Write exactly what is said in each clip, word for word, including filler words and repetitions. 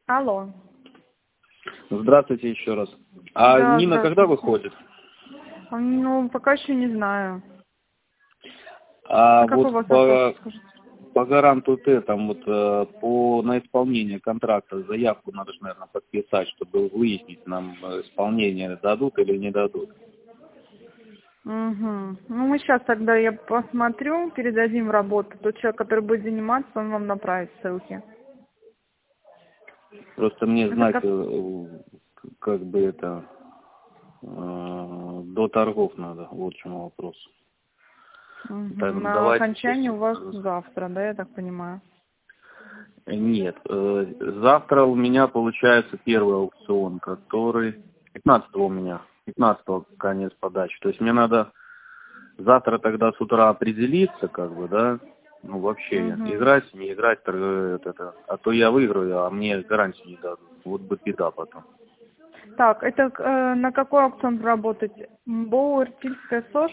Алло. Здравствуйте еще раз. А Да, Нина когда здравствуйте. выходит? Ну, пока еще не знаю. А А какой у вот вас вопрос, по, скажите? по гаранту Т, там вот э, по на исполнение контракта заявку надо же, наверное, подписать, чтобы выяснить, нам э, исполнение дадут или не дадут. Угу. Ну, мы сейчас тогда, я посмотрю, передадим в работу. Тот человек, который будет заниматься, он вам направит ссылки. Просто мне Это знать, как... э, как бы это, э, до торгов надо, вот в чем вопрос. Угу. Так, На давайте окончание сейчас. у вас завтра, да, я так понимаю? Нет, э, завтра у меня получается первый аукцион, который пятнадцатого у меня, пятнадцатого конец подачи. То есть мне надо завтра тогда с утра определиться, как бы, да, ну вообще, Угу. играть, не играть, торг- это, а то я выиграю, а мне гарантию не дадут. Вот бы беда потом. Так, это э, на какой аукцион работать? МБО, Иртильская, СОЖ?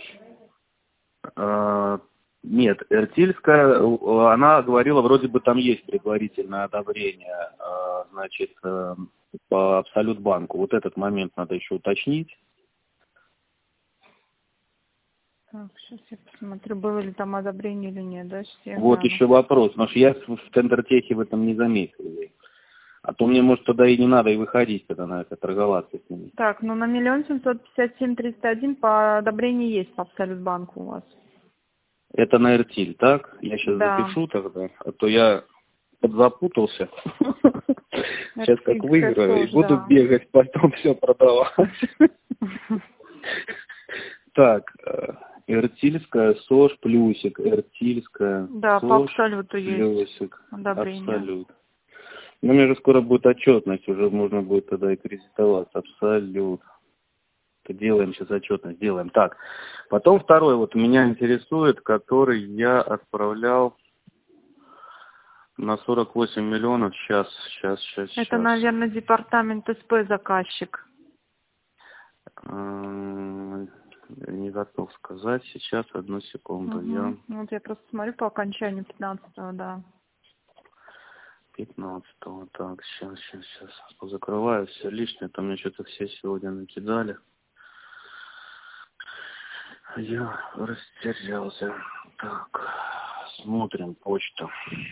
Э, Нет, Эртильская, э, она говорила, вроде бы там есть предварительное одобрение, э, значит, э, по Абсолют банку. Вот этот момент надо еще уточнить. Так, сейчас я посмотрю, было ли там одобрение или нет, да, сейчас я Вот гляну. еще вопрос, потому что я в Тендертехе в этом не заметил. А то мне, может, тогда и не надо и выходить, когда на это торговаться с ними. Так, ну на миллион семьсот пятьдесят семь триста один по одобрению есть по Абсолют банку у вас. Это на Эртиль, так? Я сейчас Да. запишу тогда, а то я подзапутался. Сейчас как Эртильская выиграю и СОЖ, буду да. бегать, потом все продавать. Так, э, Эртильская, СОЖ, плюсик, Эртильская, Да, по СОЖ, Абсолюту есть плюсик, одобрение. Абсолют. Ну, у меня же скоро будет отчетность, уже можно будет тогда и кредитоваться. Абсолют. Делаем сейчас отчетность, делаем. Так, потом второй вот меня интересует, который я отправлял на сорок восемь миллионов. Сейчас, сейчас, сейчас, Это, сейчас. наверное, департамент СП заказчик. М, Не готов сказать. Сейчас, одну секунду. Угу. Я Вот я просто смотрю по окончанию пятнадцатого, да. пятнадцатого. Так, сейчас, сейчас, сейчас. Позакрываю все лишнее. Там мне что-то все сегодня накидали. Я растерялся. Так, смотрим почту.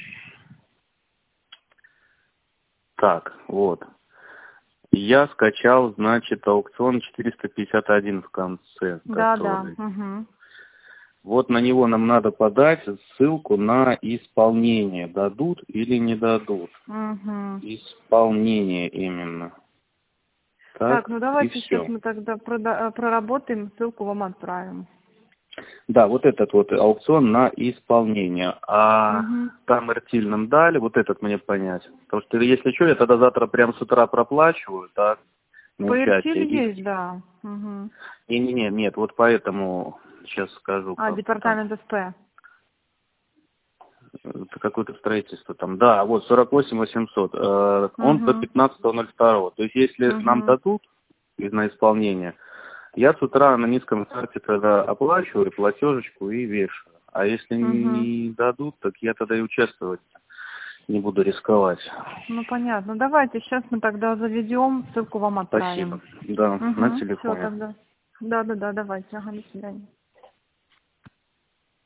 Так, вот. Я скачал, значит, аукцион четыреста пятьдесят один в конце, Да, да. который. Угу. Вот на него нам надо подать ссылку на исполнение. Дадут или не дадут? Угу. Исполнение именно. Так, Так, ну и давайте сейчас все. мы тогда прода- проработаем, ссылку вам отправим. Да, вот этот вот аукцион на исполнение. А Угу. там Эртиль нам дали, вот этот мне понять. Потому что если что, я тогда завтра прям с утра проплачиваю, так, на По участие. Иртилю И... есть, да. Угу. Не-не-не, нет, вот поэтому сейчас скажу, А, как там. департамент СП. Это какое-то строительство там. Да, вот сорок восемь восемьсот. Э, он до Угу. пятнадцатого ноль второго. То есть если нам Угу. дадут из- на исполнение, я с утра на низком старте тогда оплачиваю платежечку и вешаю. А если Угу. не дадут, так я тогда и участвовать не буду рисковать. Ну понятно. Давайте сейчас мы тогда заведем, ссылку вам Спасибо. отправим. Да, на Угу. Все телефоне. тогда. Да, да, да, давайте. Ага, до свидания.